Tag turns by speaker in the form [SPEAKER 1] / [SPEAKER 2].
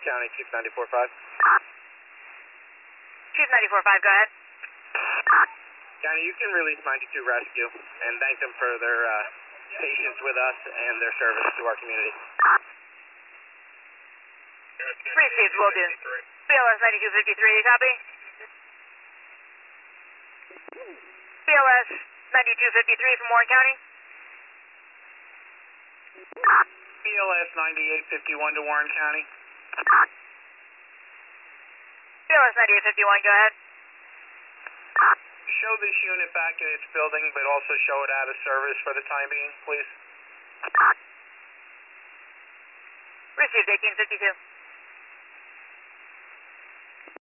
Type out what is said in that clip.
[SPEAKER 1] County, Chief 94.5.
[SPEAKER 2] Chief 94.5, go ahead.
[SPEAKER 1] County, you can release 92 Rescue and thank them for their patience with us and their service to our community.
[SPEAKER 2] Received, will do. BLS 9253, copy? BLS 9253 from Warren County.
[SPEAKER 1] BLS 9851 to Warren County.
[SPEAKER 2] BLS 9851, go ahead.
[SPEAKER 1] Show this unit back in its building, but also show it out of service for the time being, please.
[SPEAKER 2] Received 1852.